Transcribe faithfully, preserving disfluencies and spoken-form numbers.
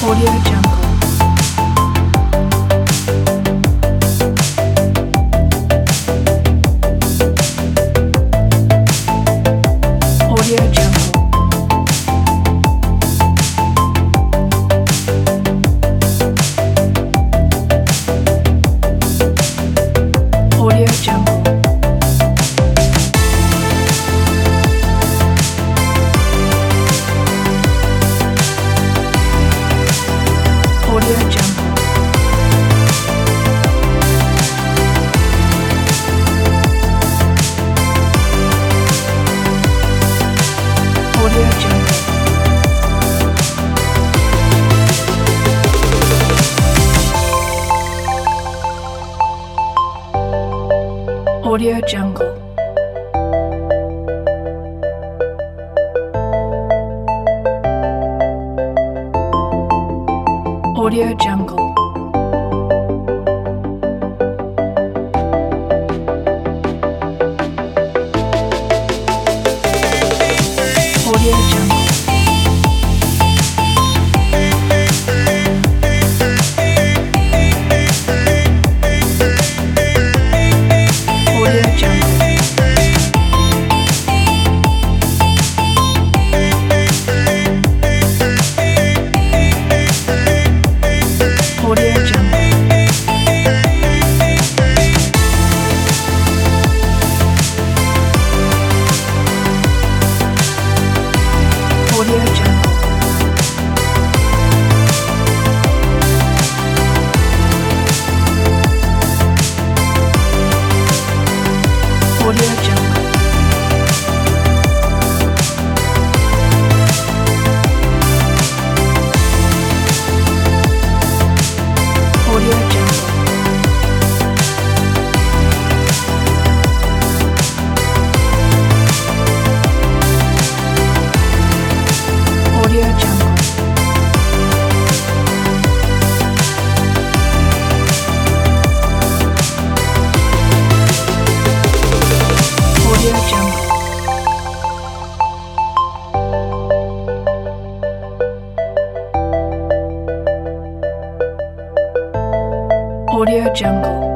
Audio Jungle. Audio Jungle. Audio Jungle. Audio Jungle. Audio Jungle. Audio Jungle. Audio Jungle. Audio Jungle. Audio Jungle. Audio Jungle. Audio Jungle. Audio Jungle. Audio Jungle. Audio Jungle. Audio Jungle. Audio Jungle.